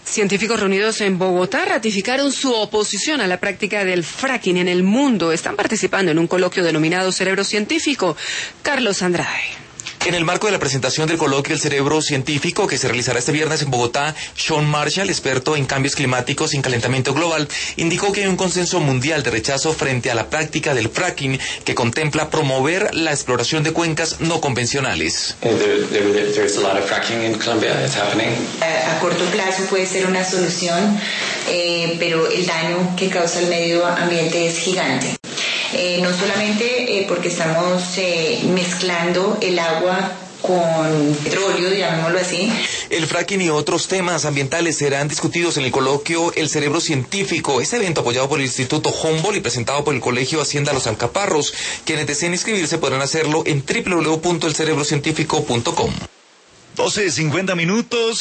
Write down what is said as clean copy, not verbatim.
Científicos reunidos en Bogotá ratificaron su oposición a la práctica del fracking en el mundo. Están participando en un coloquio denominado Cerebro Científico. Carlos Andrade. En el marco de la presentación del coloquio El Cerebro Científico, que se realizará este viernes en Bogotá, Sean Marshall, experto en cambios climáticos y calentamiento global, indicó que hay un consenso mundial de rechazo frente a la práctica del fracking, que contempla promover la exploración de cuencas no convencionales. A corto plazo puede ser una solución, pero el daño que causa al medio ambiente es gigante. No solamente porque estamos mezclando el agua con petróleo, llamémoslo así. El fracking y otros temas ambientales serán discutidos en el coloquio El Cerebro Científico. Este evento, apoyado por el Instituto Humboldt y presentado por el Colegio Hacienda Los Alcaparros. Quienes deseen inscribirse podrán hacerlo en www.elcerebrocientifico.com. 12:50.